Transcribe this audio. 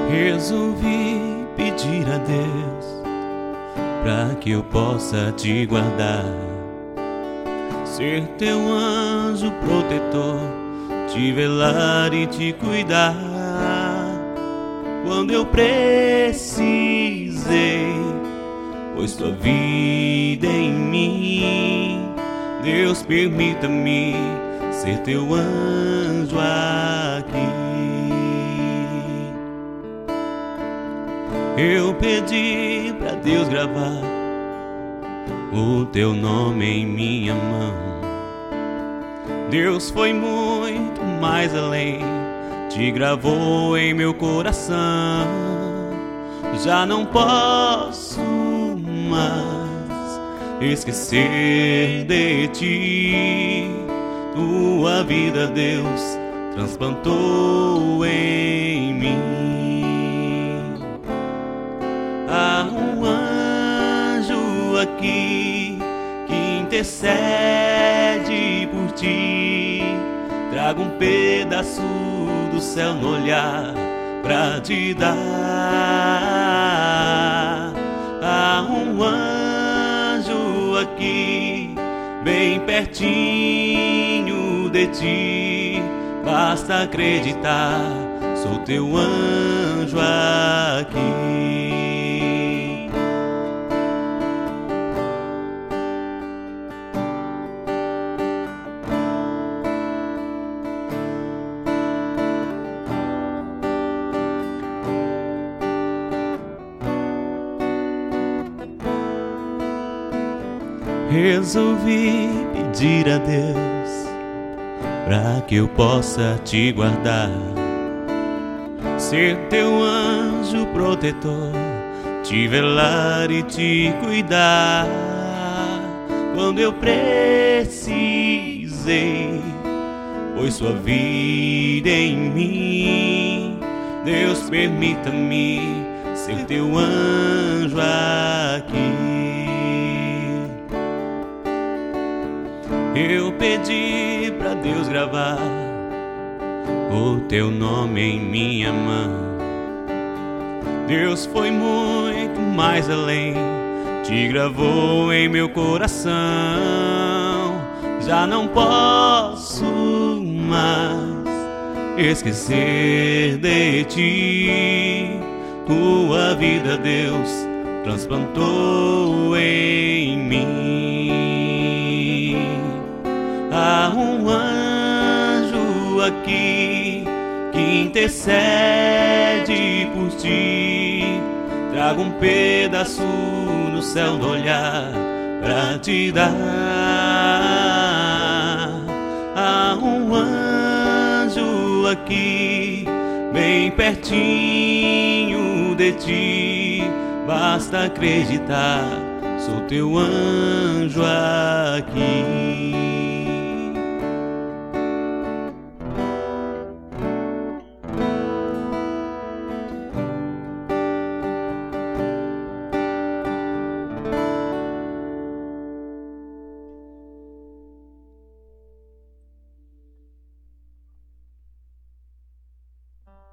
Resolvi pedir a Deus pra que eu possa te guardar, ser teu anjo protetor, te velar e te cuidar. Quando eu precisei, pois tua vida em mim, Deus permita-me ser teu anjo aqui. Eu pedi pra Deus gravar o teu nome em minha mão. Deus foi muito mais além, te gravou em meu coração. Já não posso mais esquecer de ti. Tua vida, Deus, transplantou em mim. Há um anjo aqui que intercede por ti. Trago um pedaço do céu no olhar pra te dar. Há um anjo aqui bem pertinho de ti. Basta acreditar, sou teu anjo aqui. Resolvi pedir a Deus pra que eu possa te guardar, ser teu anjo protetor, te velar e te cuidar. Quando eu precisei, pois sua vida em mim, Deus permita-me ser teu anjo aqui. Eu pedi pra Deus gravar o teu nome em minha mão. Deus foi muito mais além, te gravou em meu coração. Já não posso mais esquecer de ti. Tua vida, Deus, transplantou em mim. Há um anjo aqui que intercede por ti. Trago um pedaço no céu do olhar pra te dar. Há um anjo aqui bem pertinho de ti. Basta acreditar, sou teu anjo aqui.